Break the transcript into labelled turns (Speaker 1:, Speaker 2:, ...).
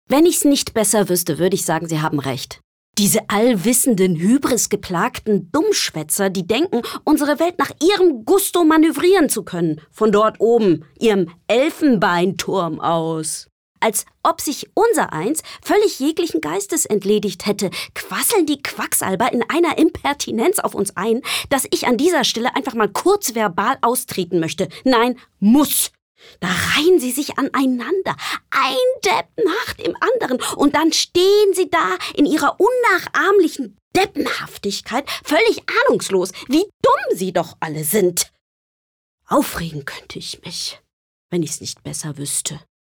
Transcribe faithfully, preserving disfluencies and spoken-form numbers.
Speaker 1: Wenn ich's nicht besser wüsste, würde ich sagen, Sie haben recht. Diese allwissenden, hybrisgeplagten Dummschwätzer, die denken, unsere Welt nach ihrem Gusto manövrieren zu können. Von dort oben, ihrem Elfenbeinturm aus. Als ob sich unsereins völlig jeglichen Geistes entledigt hätte, quasseln die Quacksalber in einer Impertinenz auf uns ein, dass ich an dieser Stelle einfach mal kurz verbal austreten möchte. Nein, muss. Da reihen sie sich aneinander, ein Depp nach dem anderen, und dann stehen sie da in ihrer unnachahmlichen Deppenhaftigkeit, völlig ahnungslos, wie dumm sie doch alle sind. Aufregen könnte ich mich, wenn ich's nicht besser wüsste.